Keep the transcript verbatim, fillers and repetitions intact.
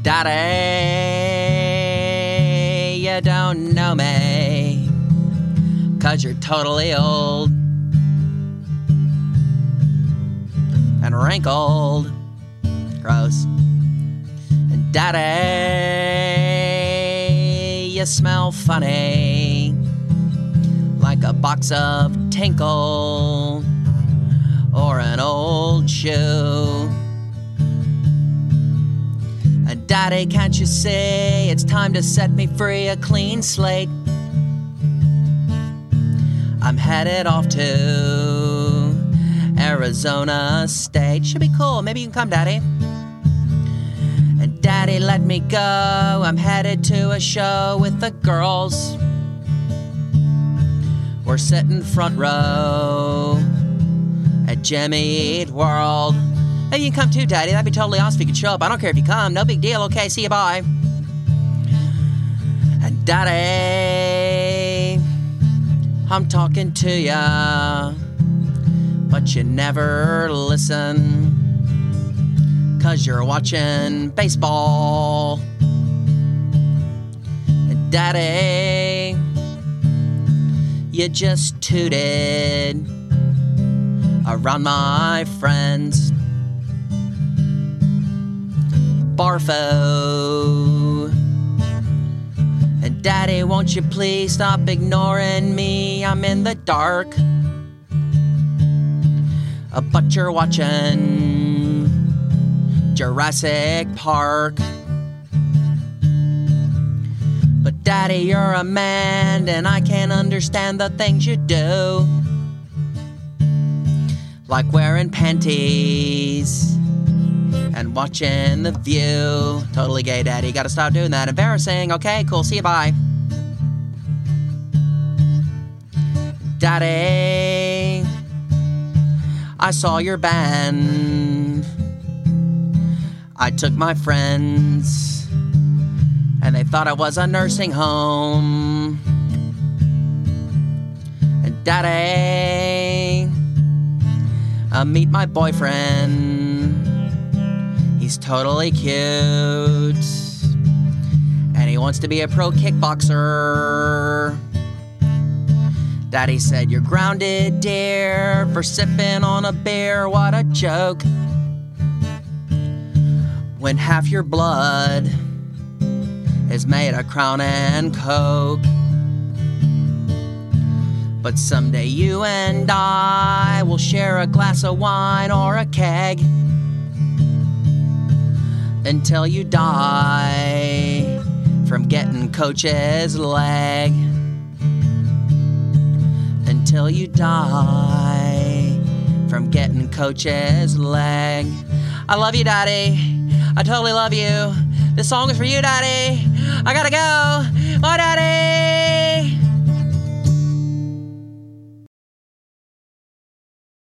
Daddy, you don't know me, 'cause you're totally old and wrinkled. Gross. And Daddy, you smell funny, like a box of Tinkle or an old shoe. And Daddy, can't you see it's time to set me free, a clean slate? I'm headed off to Arizona State. Should be cool. Maybe you can come, Daddy. And Daddy, let me go. I'm headed to a show with the girls. We're sitting front row at Jimmy Eat World. Maybe you can come too, Daddy. That'd be totally awesome if you could show up. I don't care if you come. No big deal. Okay, see you, bye. And Daddy, I'm talking to ya, but you never listen, 'cause you're watching baseball. And Daddy, you just tooted around my friends. Barfo. And Daddy, won't you please stop ignoring me? I'm in the dark. Uh, but you're watching Jurassic Park. But Daddy, you're a man, and I can't understand the things you do. Like wearing panties and watching The View. Totally gay, Daddy. Gotta stop doing that. Embarrassing. Okay, cool. See you, bye. Daddy, I saw your band. I took my friends, and they thought it was a nursing home. And Daddy, I meet my boyfriend. He's totally cute, and he wants to be a pro kickboxer. Daddy said, you're grounded, dear, for sipping on a beer. What a joke. When half your blood is made of Crown and Coke. But someday you and I will share a glass of wine or a keg until you die from getting Coach's leg. Until you die from getting Coach's leg. I love you, Daddy. I totally love you. This song is for you, Daddy. I gotta go. Bye, Daddy.